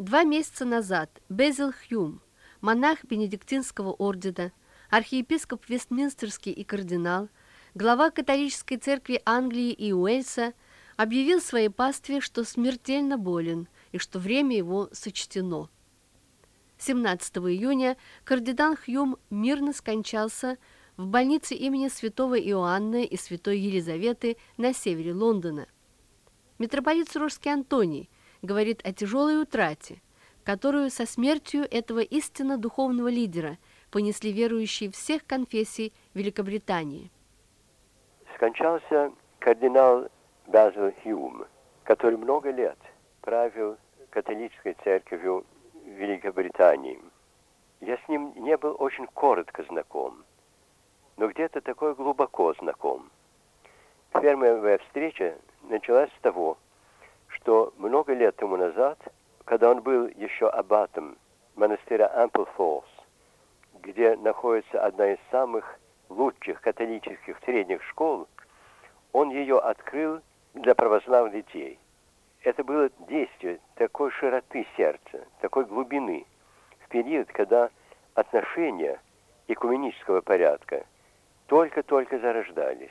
2 месяца назад Безил Хьюм, монах Бенедиктинского ордена, архиепископ Вестминстерский и кардинал, глава католической церкви Англии и Уэльса, объявил своей пастве, что смертельно болен и что время его сочтено. 17 июня кардинал Хьюм мирно скончался в больнице имени святого Иоанна и святой Елизаветы на севере Лондона. Митрополит Сурожский Антоний говорит о тяжелой утрате, которую со смертью этого истинно духовного лидера понесли верующие всех конфессий Великобритании. Скончался кардинал Безил Хьюм, который много лет правил католической церковью Великобритании. Я с ним не был очень коротко знаком, но где-то такой глубоко знаком. Первая встреча началась с того, что много лет тому назад, когда он был еще аббатом монастыря Амплфорс, где находится одна из самых лучших католических средних школ, он ее открыл для православных детей. Это было действие такой широты сердца, такой глубины, в период, когда отношения экуменического порядка только-только зарождались.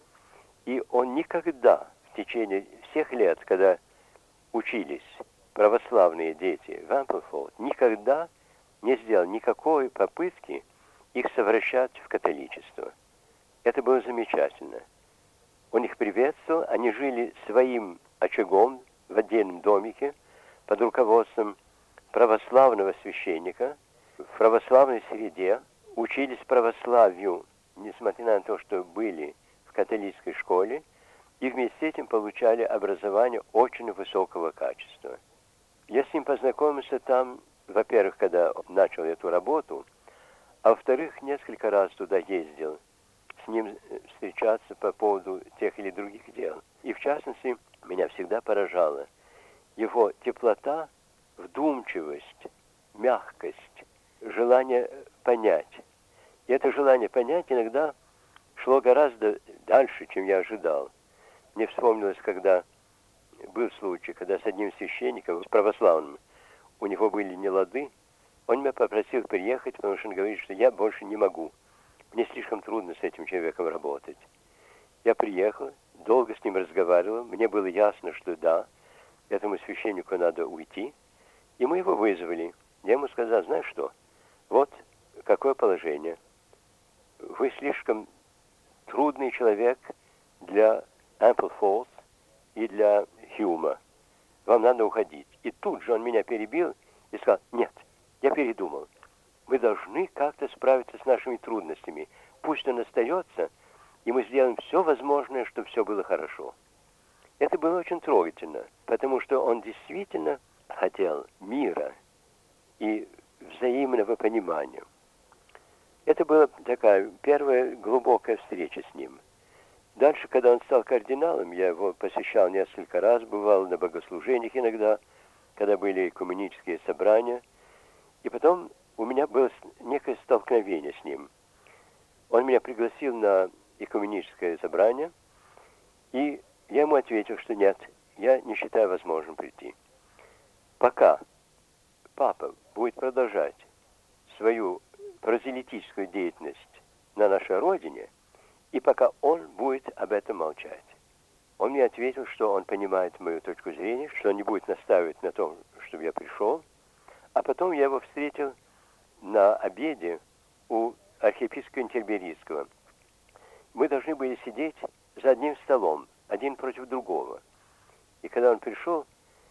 И он никогда в течение всех лет, когда учились православные дети в Амплфорд, никогда не сделал никакой попытки их совращать в католичество. Это было замечательно. Он их приветствовал, они жили своим очагом в отдельном домике под руководством православного священника, в православной среде, учились православию, несмотря на то, что были в католической школе, и вместе с этим получали образование очень высокого качества. Я с ним познакомился там, во-первых, когда начал эту работу, а во-вторых, несколько раз туда ездил с ним встречаться по поводу тех или других дел. И в частности, меня всегда поражала его теплота, вдумчивость, мягкость, желание понять. И это желание понять иногда шло гораздо дальше, чем я ожидал. Мне вспомнилось, когда был случай, когда с одним священником, с православным, у него были нелады, он меня попросил приехать, потому что он говорит, что я больше не могу. Мне слишком трудно с этим человеком работать. Я приехал, долго с ним разговаривал, мне было ясно, что да, этому священнику надо уйти, и мы его вызвали. Я ему сказал, знаешь что, вот какое положение. Вы слишком трудный человек для Амплфорд и для Хьюма. Вам надо уходить. И тут же он меня перебил и сказал, нет, я передумал. Мы должны как-то справиться с нашими трудностями. Пусть он остается, и мы сделаем все возможное, чтобы все было хорошо. Это было очень трогательно, потому что он действительно хотел мира и взаимного понимания. Это была такая первая глубокая встреча с ним. Дальше, когда он стал кардиналом, я его посещал несколько раз, бывал на богослужениях иногда, когда были экуменические собрания. И потом у меня было некое столкновение с ним. Он меня пригласил на экуменическое собрание, и я ему ответил, что нет, я не считаю возможным прийти. Пока папа будет продолжать свою прозелитическую деятельность на нашей родине, и пока он будет об этом молчать. Он мне ответил, что он понимает мою точку зрения, что он не будет настаивать на том, чтобы я пришел. А потом я его встретил на обеде у архиепископа Кентерберийского. Мы должны были сидеть за одним столом, один против другого. И когда он пришел,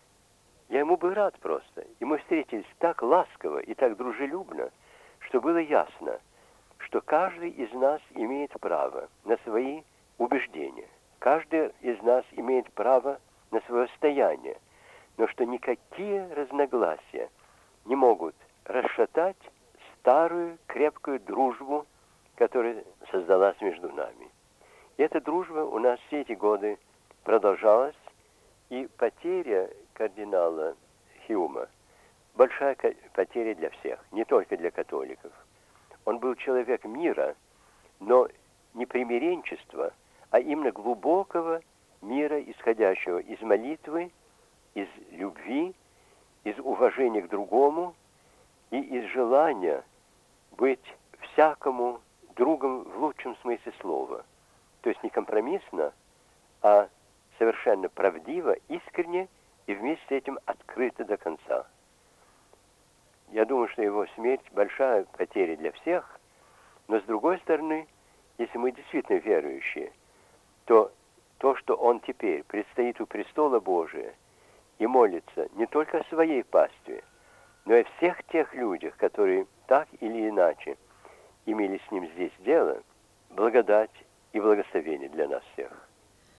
я ему был рад просто. И мы встретились так ласково и так дружелюбно, что было ясно, что каждый из нас имеет право на свои убеждения. Каждый из нас имеет право на свое стояние. Но что никакие разногласия не могут расшатать старую крепкую дружбу, которая создалась между нами. И эта дружба у нас все эти годы продолжалась, и потеря кардинала Хьюма большая потеря для всех, не только для католиков. Он был человек мира, но не примиренчества, а именно глубокого мира, исходящего из молитвы, из любви из уважения к другому и из желания быть всякому другом в лучшем смысле слова. То есть не компромиссно, а совершенно правдиво, искренне и вместе с этим открыто до конца. Я думаю, что его смерть большая потеря для всех, но с другой стороны, если мы действительно верующие, то то, что он теперь предстоит у престола Божия и молится не только о своей пастве, но и о всех тех людях, которые так или иначе имели с ним здесь дело, благодать и благословение для нас всех.